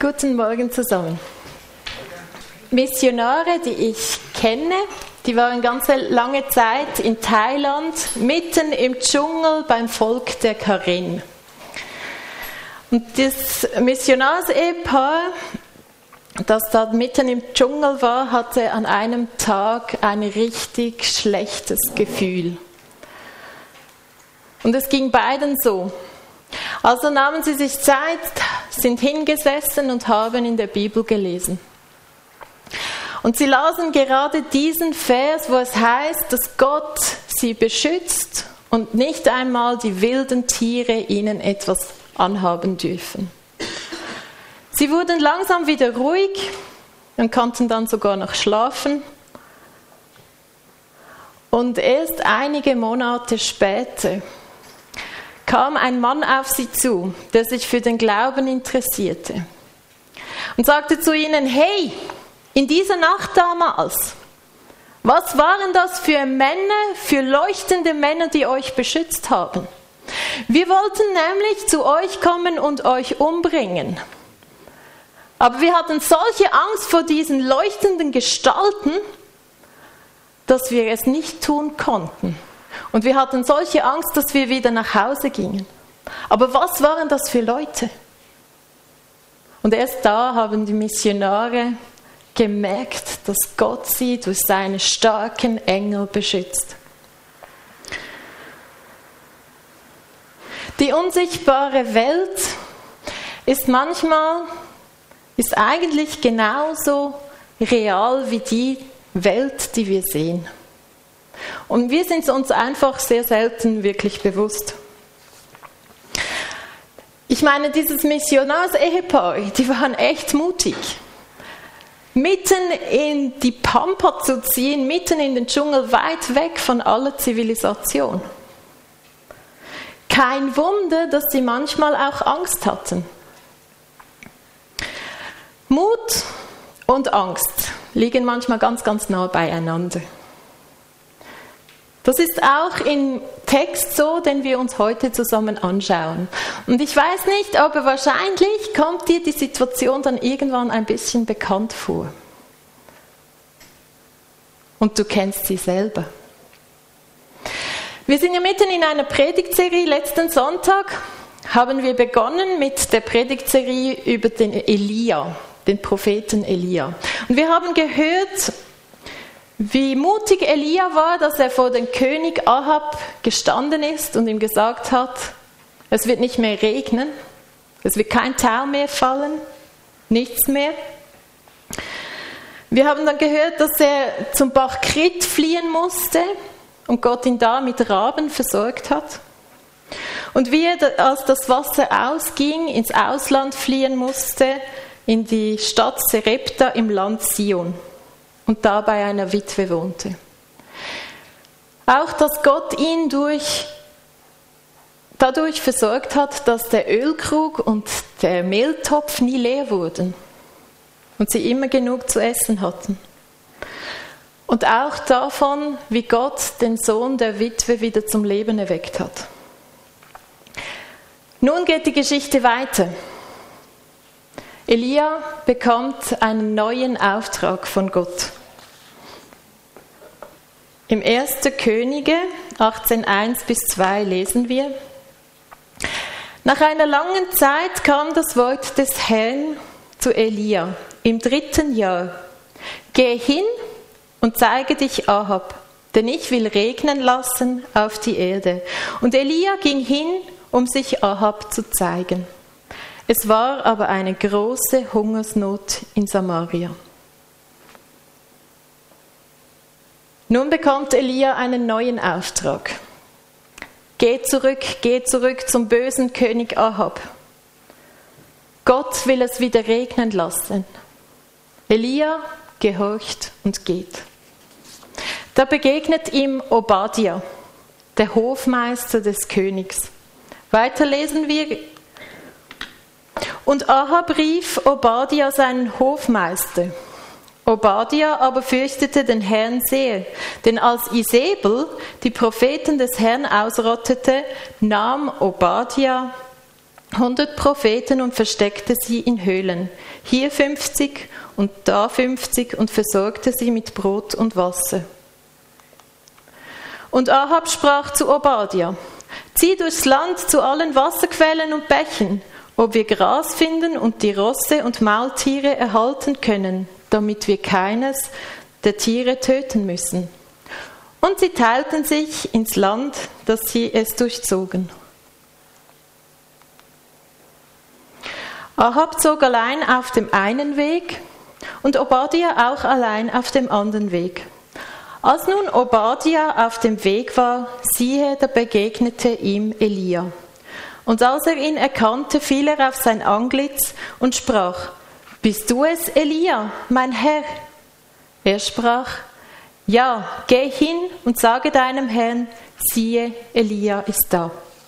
Guten Morgen zusammen. Missionare, die ich kenne, die waren ganz lange Zeit in Thailand, mitten im Dschungel beim Volk der Karen. Und das Missionarsehepaar, das da mitten im Dschungel war, hatte an einem Tag ein richtig schlechtes Gefühl. Und es ging beiden so. Also nahmen sie sich Zeit, sind hingesessen und haben in der Bibel gelesen. Und sie lasen gerade diesen Vers, wo es heißt, dass Gott sie beschützt und nicht einmal die wilden Tiere ihnen etwas anhaben dürfen. Sie wurden langsam wieder ruhig und konnten dann sogar noch schlafen. Und erst einige Monate später kam ein Mann auf sie zu, der sich für den Glauben interessierte und sagte zu ihnen: Hey, in dieser Nacht damals, was waren das für Männer, für leuchtende Männer, die euch beschützt haben? Wir wollten nämlich zu euch kommen und euch umbringen. Aber wir hatten solche Angst vor diesen leuchtenden Gestalten, dass wir es nicht tun konnten. Und wir hatten solche Angst, dass wir wieder nach Hause gingen. Aber was waren das für Leute? Und erst da haben die Missionare gemerkt, dass Gott sie durch seine starken Engel beschützt. Die unsichtbare Welt ist eigentlich genauso real wie die Welt, die wir sehen. Und wir sind uns einfach sehr selten wirklich bewusst. Ich meine, dieses Missionarsehepaar, die waren echt mutig. Mitten in die Pampa zu ziehen, mitten in den Dschungel, weit weg von aller Zivilisation. Kein Wunder, dass sie manchmal auch Angst hatten. Mut und Angst liegen manchmal ganz, ganz nah beieinander. Das ist auch im Text so, den wir uns heute zusammen anschauen. Und ich weiß nicht, aber wahrscheinlich kommt dir die Situation dann irgendwann ein bisschen bekannt vor. Und du kennst sie selber. Wir sind ja mitten in einer Predigtserie. Letzten Sonntag haben wir begonnen mit der Predigtserie über den Elia, den Propheten Elia. Und wir haben gehört, wie mutig Elia war, dass er vor den König Ahab gestanden ist und ihm gesagt hat, es wird nicht mehr regnen, es wird kein Tau mehr fallen, nichts mehr. Wir haben dann gehört, dass er zum Bach Krit fliehen musste und Gott ihn da mit Raben versorgt hat. Und wie er, als das Wasser ausging, ins Ausland fliehen musste, in die Stadt Sarepta im Land Sion. Und da bei einer Witwe wohnte. Auch, dass Gott ihn dadurch versorgt hat, dass der Ölkrug und der Mehltopf nie leer wurden und sie immer genug zu essen hatten. Und auch davon, wie Gott den Sohn der Witwe wieder zum Leben erweckt hat. Nun geht die Geschichte weiter. Elia bekommt einen neuen Auftrag von Gott. Im 1. Könige 18:1-2 lesen wir: Nach einer langen Zeit kam das Wort des Herrn zu Elia im 3. Jahr. Geh hin und zeige dich Ahab, denn ich will regnen lassen auf die Erde. Und Elia ging hin, um sich Ahab zu zeigen. Es war aber eine große Hungersnot in Samaria. Nun bekommt Elia einen neuen Auftrag. Geh zurück zum bösen König Ahab. Gott will es wieder regnen lassen. Elia gehorcht und geht. Da begegnet ihm Obadja, der Hofmeister des Königs. Weiter lesen wir: Und Ahab rief Obadja seinen Hofmeister. Obadja aber fürchtete den Herrn sehr, denn als Isebel die Propheten des Herrn ausrottete, nahm Obadja 100 Propheten und versteckte sie in Höhlen. hier 50 und da 50 und versorgte sie mit Brot und Wasser. Und Ahab sprach zu Obadja: Zieh durchs Land zu allen Wasserquellen und Bächen, ob wir Gras finden und die Rosse und Maultiere erhalten können, damit wir keines der Tiere töten müssen. Und sie teilten sich ins Land, dass sie es durchzogen. Ahab zog allein auf dem einen Weg und Obadja auch allein auf dem anderen Weg. Als nun Obadja auf dem Weg war, siehe, da begegnete ihm Elia. Und als er ihn erkannte, fiel er auf sein Antlitz und sprach: Bist du es, Elia, mein Herr? Er sprach: Ja, geh hin und sage deinem Herrn, siehe, Elia ist da.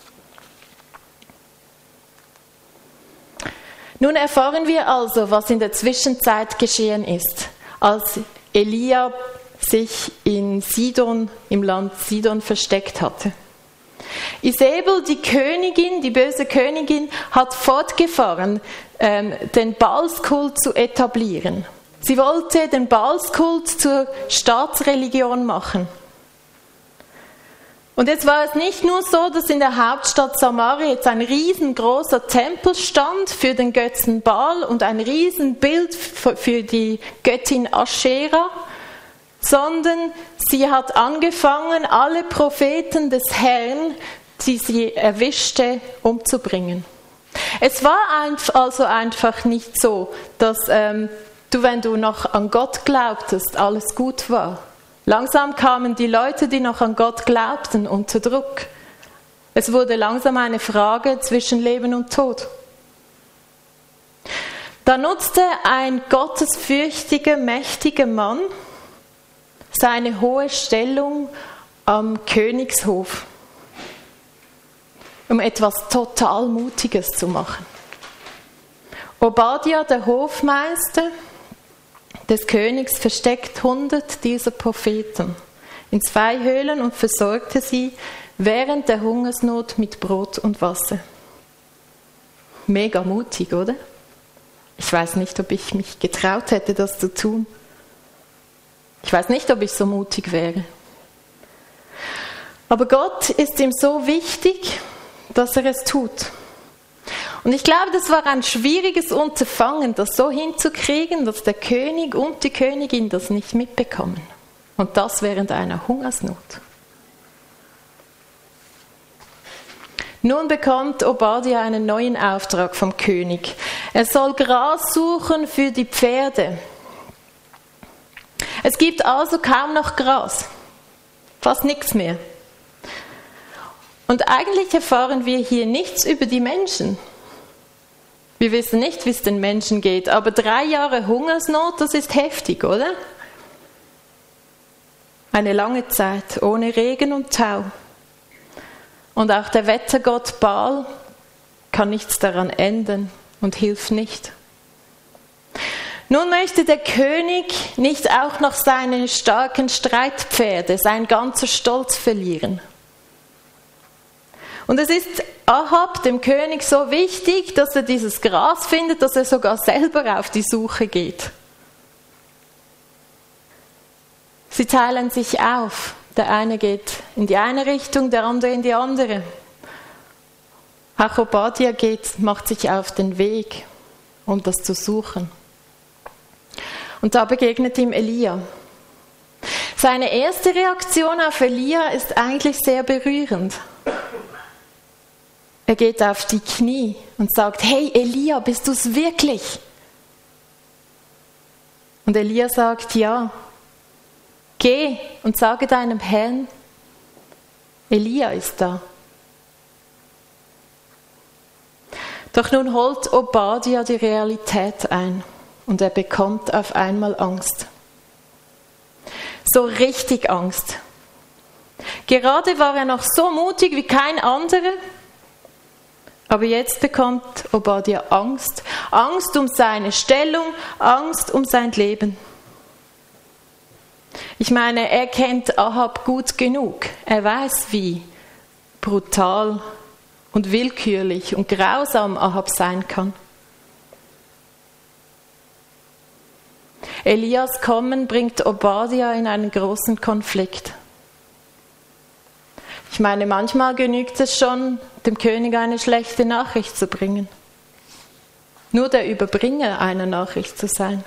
Nun erfahren wir also, was in der Zwischenzeit geschehen ist, als Elia sich in Sidon, im Land Sidon versteckt hatte. Isabel, die Königin, die böse Königin, hat fortgefahren, den Baalskult zu etablieren. Sie wollte den Baalskult zur Staatsreligion machen. Und jetzt war es nicht nur so, dass in der Hauptstadt Samaria jetzt ein riesengroßer Tempel stand für den Götzen Baal und ein Riesenbild für die Göttin Aschera, sondern sie hat angefangen, alle Propheten des Herrn, die sie erwischte, umzubringen. Es war also einfach nicht so, dass wenn du noch an Gott glaubtest, alles gut war. Langsam kamen die Leute, die noch an Gott glaubten, unter Druck. Es wurde langsam eine Frage zwischen Leben und Tod. Da nutzte ein gottesfürchtiger, mächtiger Mann seine hohe Stellung am Königshof, um etwas total Mutiges zu machen. Obadja, der Hofmeister des Königs, versteckt 100 dieser Propheten in 2 Höhlen und versorgte sie während der Hungersnot mit Brot und Wasser. Mega mutig, oder? Ich weiß nicht, ob ich mich getraut hätte, das zu tun. Ich weiß nicht, ob ich so mutig wäre. Aber Gott ist ihm so wichtig, dass er es tut. Und ich glaube, das war ein schwieriges Unterfangen, das so hinzukriegen, dass der König und die Königin das nicht mitbekommen. Und das während einer Hungersnot. Nun bekommt Obadja einen neuen Auftrag vom König. Er soll Gras suchen für die Pferde. Es gibt also kaum noch Gras. Fast nichts mehr. Und eigentlich erfahren wir hier nichts über die Menschen. Wir wissen nicht, wie es den Menschen geht, aber 3 Jahre Hungersnot, das ist heftig, oder? Eine lange Zeit ohne Regen und Tau. Und auch der Wettergott Baal kann nichts daran ändern und hilft nicht. Nun möchte der König nicht auch noch seine starken Streitpferde, sein ganzer Stolz verlieren. Und es ist Ahab, dem König, so wichtig, dass er dieses Gras findet, dass er sogar selber auf die Suche geht. Sie teilen sich auf. Der eine geht in die eine Richtung, der andere in die andere. Auch Obadja macht sich auf den Weg, um das zu suchen. Und da begegnet ihm Elia. Seine erste Reaktion auf Elia ist eigentlich sehr berührend. Er geht auf die Knie und sagt: Hey Elia, bist du es wirklich? Und Elia sagt: Ja. Geh und sage deinem Herrn, Elia ist da. Doch nun holt Obadja die Realität ein und er bekommt auf einmal Angst. So richtig Angst. Gerade war er noch so mutig wie kein anderer. Aber jetzt bekommt Obadja Angst. Angst um seine Stellung, Angst um sein Leben. Ich meine, er kennt Ahab gut genug. Er weiß, wie brutal und willkürlich und grausam Ahab sein kann. Elias Kommen bringt Obadja in einen großen Konflikt. Ich meine, manchmal genügt es schon, dem König eine schlechte Nachricht zu bringen. Nur der Überbringer einer Nachricht zu sein.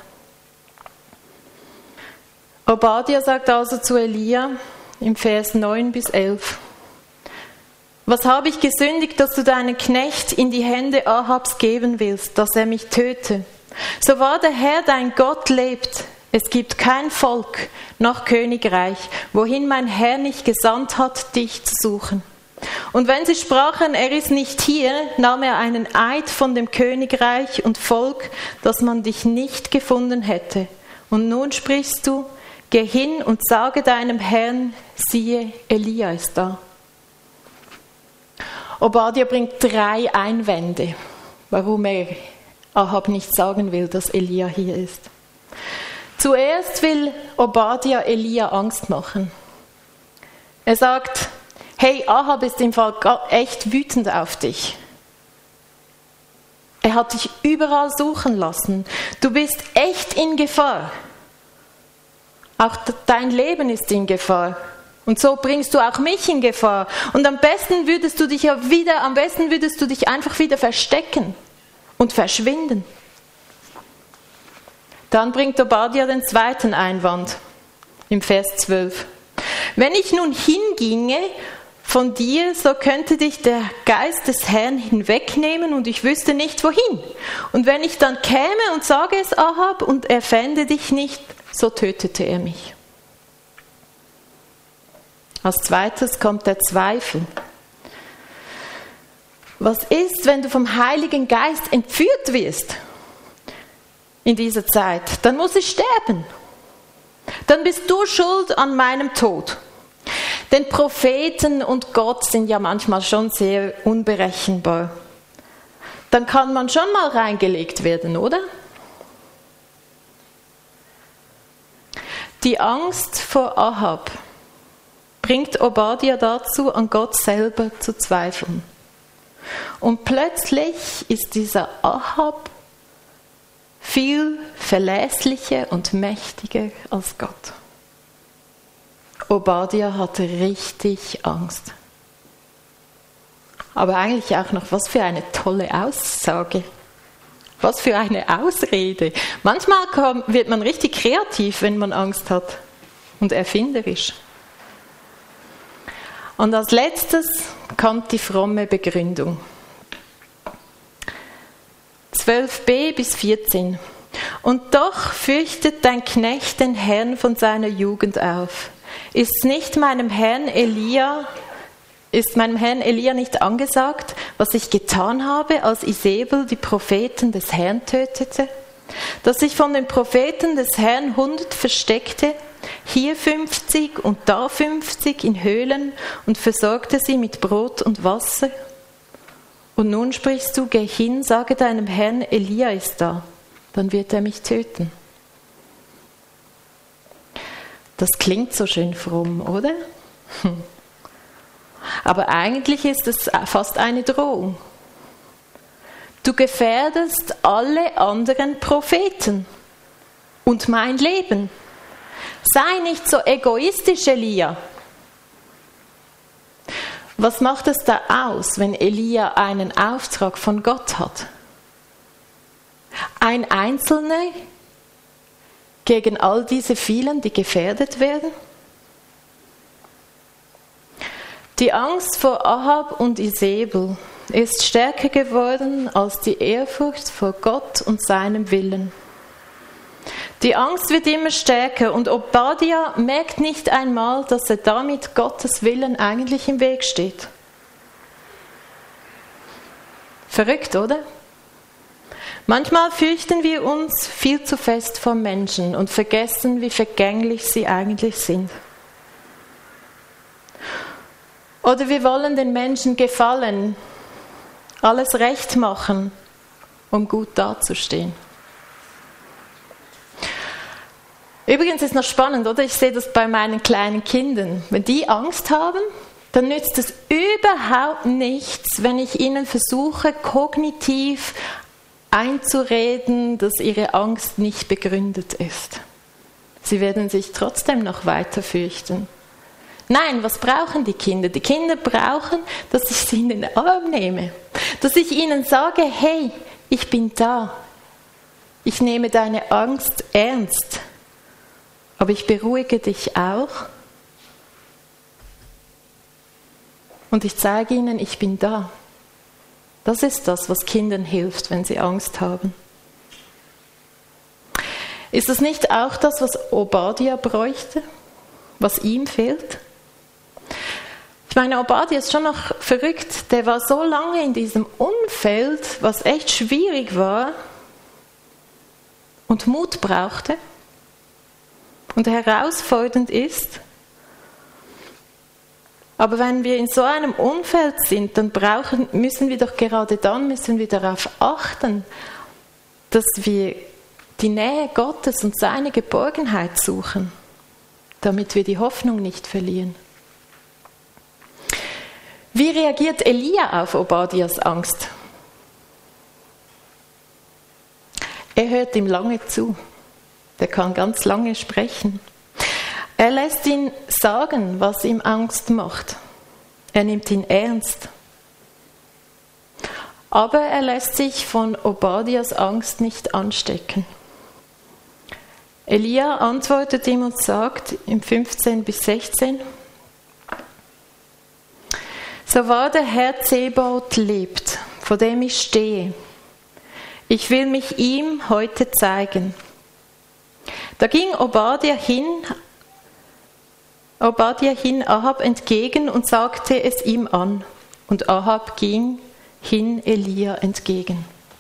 Obadja sagt also zu Elia im Vers 9 bis 11: Was habe ich gesündigt, dass du deinen Knecht in die Hände Ahabs geben willst, dass er mich töte? So wahr der Herr dein Gott lebt, es gibt kein Volk noch Königreich, wohin mein Herr nicht gesandt hat, dich zu suchen. Und wenn sie sprachen, er ist nicht hier, nahm er einen Eid von dem Königreich und Volk, dass man dich nicht gefunden hätte. Und nun sprichst du: Geh hin und sage deinem Herrn, siehe, Elia ist da. Obadja bringt 3 Einwände, warum er Ahab nicht sagen will, dass Elia hier ist. Zuerst will Obadja Elia Angst machen. Er sagt: Hey, Ahab ist im Fall echt wütend auf dich. Er hat dich überall suchen lassen. Du bist echt in Gefahr. Auch dein Leben ist in Gefahr. Und so bringst du auch mich in Gefahr. Und am besten würdest du dich einfach wieder verstecken und verschwinden. Dann bringt Obadja den zweiten Einwand im Vers 12. Wenn ich nun hinginge von dir, so könnte dich der Geist des Herrn hinwegnehmen und ich wüsste nicht wohin. Und wenn ich dann käme und sage es Ahab und er fände dich nicht, so tötete er mich. Als zweites kommt der Zweifel. Was ist, wenn du vom Heiligen Geist entführt wirst in dieser Zeit? Dann muss ich sterben. Dann bist du schuld an meinem Tod. Denn Propheten und Gott sind ja manchmal schon sehr unberechenbar. Dann kann man schon mal reingelegt werden, oder? Die Angst vor Ahab bringt Obadja dazu, an Gott selber zu zweifeln. Und plötzlich ist dieser Ahab viel verlässlicher und mächtiger als Gott. Obadja hatte richtig Angst. Aber eigentlich auch noch, was für eine tolle Aussage. Was für eine Ausrede. Manchmal wird man richtig kreativ, wenn man Angst hat. Und erfinderisch. Und als letztes kommt die fromme Begründung. 12b bis 14. Und doch fürchtet dein Knecht den Herrn von seiner Jugend auf. Ist meinem Herrn Elia nicht angesagt, was ich getan habe, als Isebel die Propheten des Herrn tötete? Dass ich von den Propheten des Herrn 100 versteckte, hier 50 und da 50 in Höhlen und versorgte sie mit Brot und Wasser? Und nun sprichst du, geh hin, sage deinem Herrn, Elia ist da, dann wird er mich töten. Das klingt so schön fromm, oder? Aber eigentlich ist es fast eine Drohung. Du gefährdest alle anderen Propheten und mein Leben. Sei nicht so egoistisch, Elia. Was macht es da aus, wenn Elia einen Auftrag von Gott hat? Ein Einzelner gegen all diese vielen, die gefährdet werden? Die Angst vor Ahab und Isebel ist stärker geworden als die Ehrfurcht vor Gott und seinem Willen. Die Angst wird immer stärker und Obadja merkt nicht einmal, dass er damit Gottes Willen eigentlich im Weg steht. Verrückt, oder? Manchmal fürchten wir uns viel zu fest vor Menschen und vergessen, wie vergänglich sie eigentlich sind. Oder wir wollen den Menschen gefallen, alles recht machen, um gut dazustehen. Übrigens ist noch spannend, oder? Ich sehe das bei meinen kleinen Kindern. Wenn die Angst haben, dann nützt es überhaupt nichts, wenn ich ihnen versuche, kognitiv einzureden, dass ihre Angst nicht begründet ist. Sie werden sich trotzdem noch weiter fürchten. Nein, was brauchen die Kinder? Die Kinder brauchen, dass ich sie in den Arm nehme. Dass ich ihnen sage, hey, ich bin da. Ich nehme deine Angst ernst. Aber ich beruhige dich auch. Und ich zeige ihnen, ich bin da. Das ist das, was Kindern hilft, wenn sie Angst haben. Ist das nicht auch das, was Obadja bräuchte? Was ihm fehlt? Ich meine, Obadja ist schon noch verrückt. Der war so lange in diesem Umfeld, was echt schwierig war und Mut brauchte und herausfordernd ist. Aber wenn wir in so einem Umfeld sind, dann müssen wir darauf achten, dass wir die Nähe Gottes und seine Geborgenheit suchen, damit wir die Hoffnung nicht verlieren. Wie reagiert Elia auf Obadjas Angst? Er hört ihm lange zu. Der kann ganz lange sprechen. Er lässt ihn sagen, was ihm Angst macht. Er nimmt ihn ernst. Aber er lässt sich von Obadjas Angst nicht anstecken. Elia antwortet ihm und sagt im 15 bis 16, so wahr der Herr Zebaoth lebt, vor dem ich stehe. Ich will mich ihm heute zeigen. Da ging Obadja hin Ahab entgegen und sagte es ihm an. Und Ahab ging hin Elia entgegen.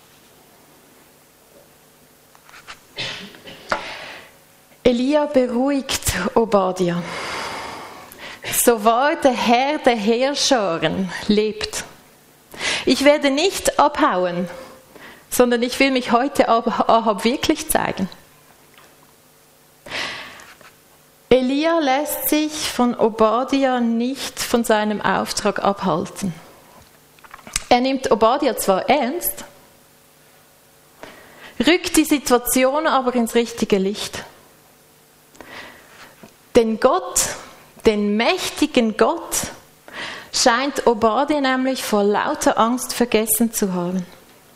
Elia beruhigt Obadja. So wahr der Herr der Heerscharen lebt. Ich werde nicht abhauen, sondern ich will mich heute Ahab wirklich zeigen. Elia lässt sich von Obadja nicht von seinem Auftrag abhalten. Er nimmt Obadja zwar ernst, rückt die Situation aber ins richtige Licht. Denn Gott, den mächtigen Gott, scheint Obadja nämlich vor lauter Angst vergessen zu haben.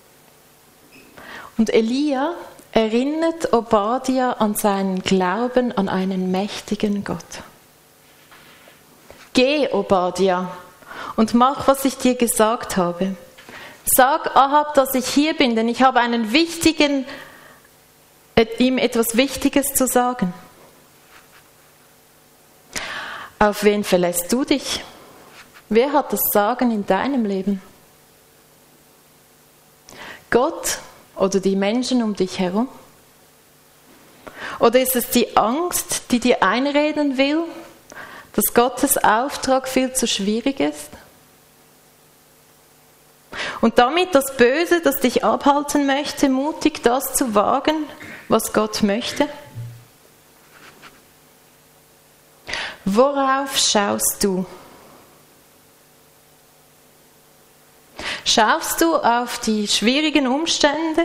Und Elia erinnert Obadja an seinen Glauben an einen mächtigen Gott. Geh, Obadja, und mach, was ich dir gesagt habe. Sag Ahab, dass ich hier bin, denn ich habe ihm etwas Wichtiges zu sagen. Auf wen verlässt du dich? Wer hat das Sagen in deinem Leben? Gott oder die Menschen um dich herum? Oder ist es die Angst, die dir einreden will, dass Gottes Auftrag viel zu schwierig ist? Und damit das Böse, das dich abhalten möchte, mutig das zu wagen, was Gott möchte? Worauf schaust du? Schaust du auf die schwierigen Umstände?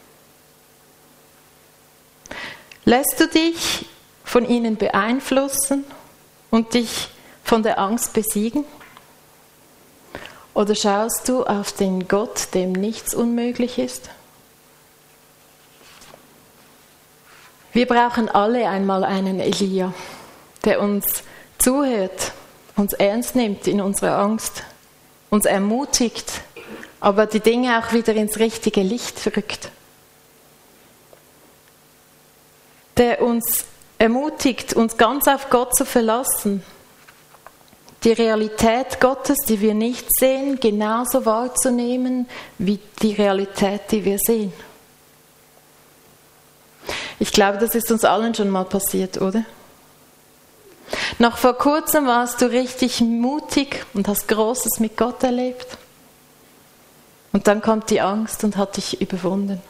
Lässt du dich von ihnen beeinflussen und dich von der Angst besiegen? Oder schaust du auf den Gott, dem nichts unmöglich ist? Wir brauchen alle einmal einen Elia, der uns zuhört, uns ernst nimmt in unserer Angst, uns ermutigt, aber die Dinge auch wieder ins richtige Licht rückt. Der uns ermutigt, uns ganz auf Gott zu verlassen, die Realität Gottes, die wir nicht sehen, genauso wahrzunehmen wie die Realität, die wir sehen. Ich glaube, das ist uns allen schon mal passiert, oder? Noch vor kurzem warst du richtig mutig und hast Großes mit Gott erlebt. Und dann kommt die Angst und hat dich überwunden.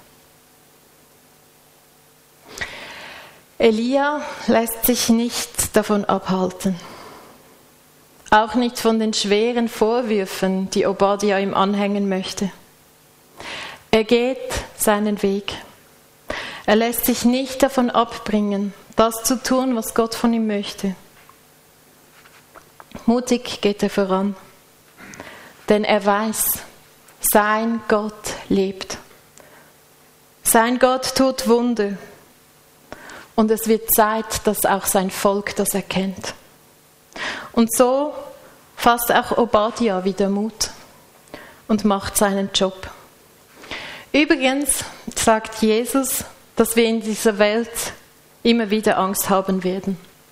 Elia lässt sich nicht davon abhalten. Auch nicht von den schweren Vorwürfen, die Obadja ihm anhängen möchte. Er geht seinen Weg. Er lässt sich nicht davon abbringen, das zu tun, was Gott von ihm möchte. Mutig geht er voran, denn er weiß, sein Gott lebt. Sein Gott tut Wunder. Und es wird Zeit, dass auch sein Volk das erkennt. Und so fasst auch Obadja wieder Mut und macht seinen Job. Übrigens sagt Jesus, dass wir in dieser Welt immer wieder Angst haben werden.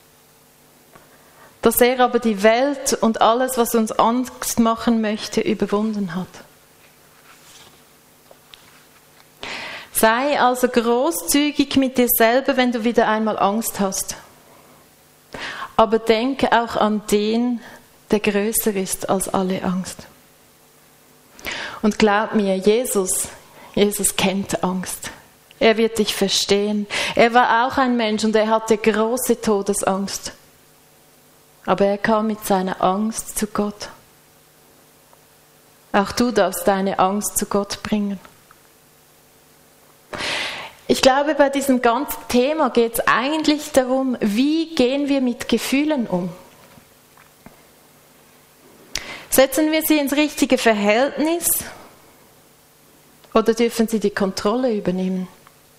Dass er aber die Welt und alles, was uns Angst machen möchte, überwunden hat. Sei also großzügig mit dir selber, wenn du wieder einmal Angst hast. Aber denke auch an den, der größer ist als alle Angst. Und glaub mir, Jesus kennt Angst. Er wird dich verstehen. Er war auch ein Mensch und er hatte große Todesangst. Aber er kam mit seiner Angst zu Gott. Auch du darfst deine Angst zu Gott bringen. Ich glaube, bei diesem ganzen Thema geht es eigentlich darum, wie gehen wir mit Gefühlen um? Setzen wir sie ins richtige Verhältnis oder dürfen sie die Kontrolle übernehmen?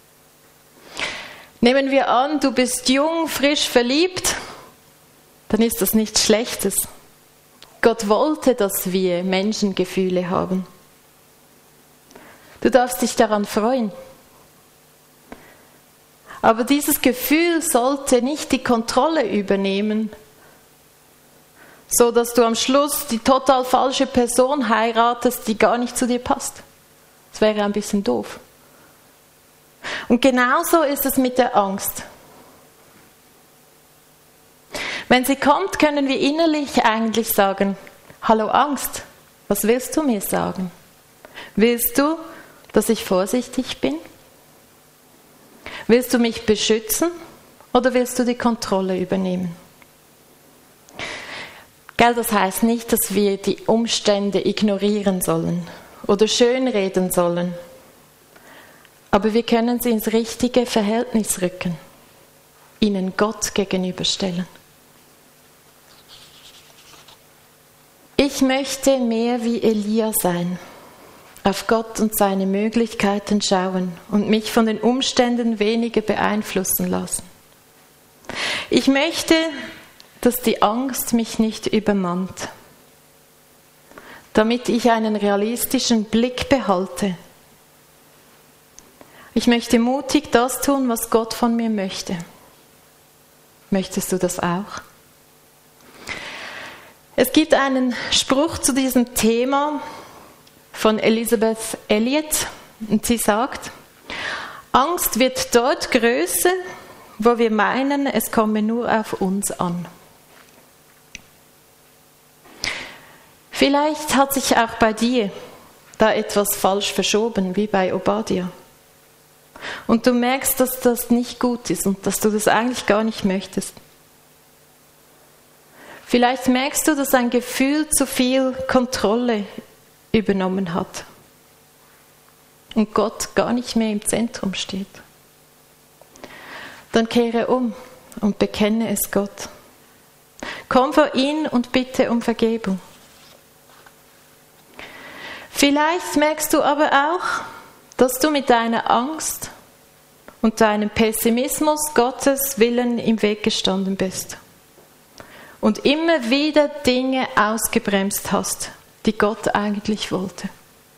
Nehmen wir an, du bist jung, frisch verliebt, dann ist das nichts Schlechtes. Gott wollte, dass wir Menschen Gefühle haben. Du darfst dich daran freuen. Aber dieses Gefühl sollte nicht die Kontrolle übernehmen, so dass du am Schluss die total falsche Person heiratest, die gar nicht zu dir passt. Das wäre ein bisschen doof. Und genauso ist es mit der Angst. Wenn sie kommt, können wir innerlich eigentlich sagen, hallo Angst, was willst du mir sagen? Willst du, dass ich vorsichtig bin? Willst du mich beschützen oder willst du die Kontrolle übernehmen? Gell, das heißt nicht, dass wir die Umstände ignorieren sollen oder schönreden sollen. Aber wir können sie ins richtige Verhältnis rücken, ihnen Gott gegenüberstellen. Ich möchte mehr wie Elia sein, auf Gott und seine Möglichkeiten schauen und mich von den Umständen weniger beeinflussen lassen. Ich möchte, dass die Angst mich nicht übermannt, damit ich einen realistischen Blick behalte. Ich möchte mutig das tun, was Gott von mir möchte. Möchtest du das auch? Es gibt einen Spruch zu diesem Thema von Elisabeth Elliot und sie sagt, Angst wird dort größer, wo wir meinen, es komme nur auf uns an. Vielleicht hat sich auch bei dir da etwas falsch verschoben, wie bei Obadja. Und du merkst, dass das nicht gut ist und dass du das eigentlich gar nicht möchtest. Vielleicht merkst du, dass ein Gefühl zu viel Kontrolle übernommen hat und Gott gar nicht mehr im Zentrum steht. Dann kehre um und bekenne es Gott. Komm vor ihn und bitte um Vergebung. Vielleicht merkst du aber auch, dass du mit deiner Angst und deinem Pessimismus Gottes Willen im Weg gestanden bist und immer wieder Dinge ausgebremst hast, die Gott eigentlich wollte.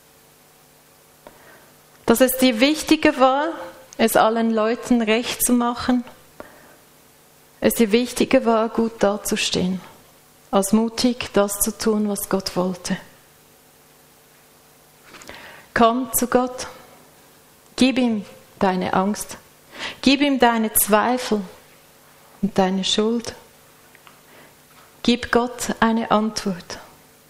Dass es dir wichtiger war, es allen Leuten recht zu machen, es dir wichtiger war, gut dazustehen, als mutig das zu tun, was Gott wollte. Komm zu Gott, gib ihm deine Angst, gib ihm deine Zweifel und deine Schuld. Gib Gott eine Antwort.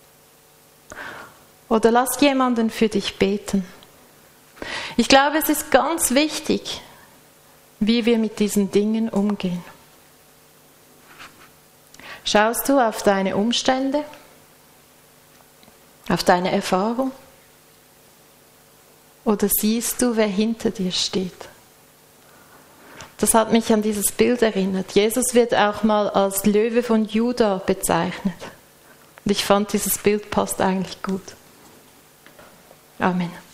Oder lass jemanden für dich beten. Ich glaube, es ist ganz wichtig, wie wir mit diesen Dingen umgehen. Schaust du auf deine Umstände, auf deine Erfahrung? Oder siehst du, wer hinter dir steht? Das hat mich an dieses Bild erinnert. Jesus wird auch mal als Löwe von Juda bezeichnet. Und ich fand, dieses Bild passt eigentlich gut. Amen.